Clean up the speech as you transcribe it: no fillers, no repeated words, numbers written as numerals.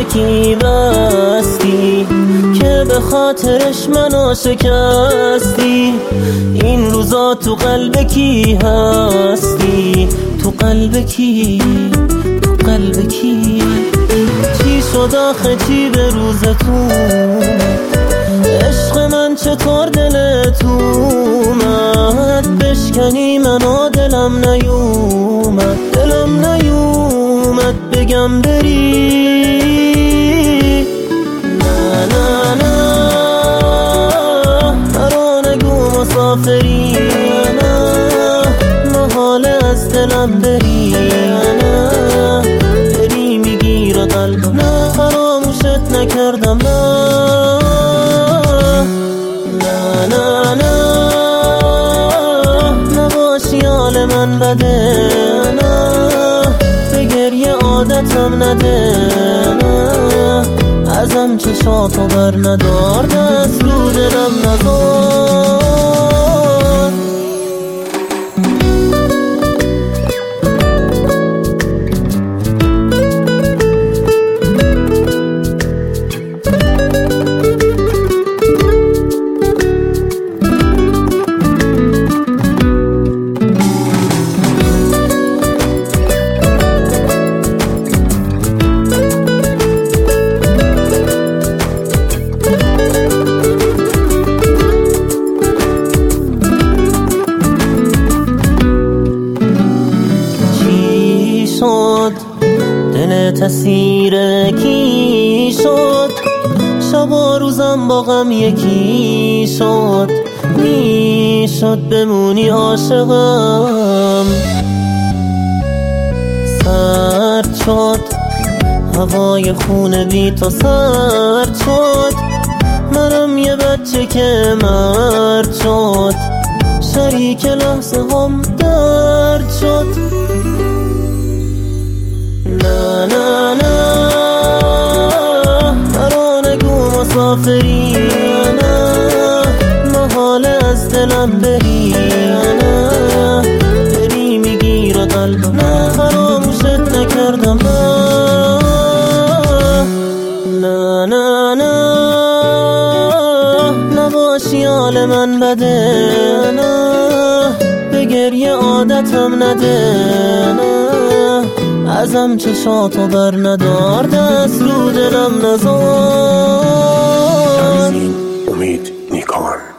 یکی بستی که به خاطرش منو شکستی. این روزا تو قلب کی هستی؟ تو قلب کی؟ تو قلب کی؟ چی شد آخه چی به روزتون؟ عشق من چطور دلت اومد بشکنی منو؟ دلم نیومد، دلم نیومد بگم بری. نه نه نه مرا نگو مسافری، نه محاله از دلم بری، نه بری میگیره قلبم، نه فراموشت نکردم، نه نباشی حال من بده، نه به گریه عادتم نده، نه ازم چشاتو بر ندار، دست رو دلم نذار. دل تسیر کی شد؟ شب و روزم با غم یکی شد، میشد بمونی عاشقم. سرد شد هوای خونه بی تو، سرد شد منم یه بچه که مرد شد، شریک لحظه هم درد شد. نه نه نه مرا نگو مسافری، نه محاله از دلم بری، نه بری میگیره قلبم، نه فراموشت نکردم، نه نه نه نباشی حال من بده، نه به گریه عادتم نده، نه ازم چشاتو بر ندار، دست رو دلم نذار. امید نیکان.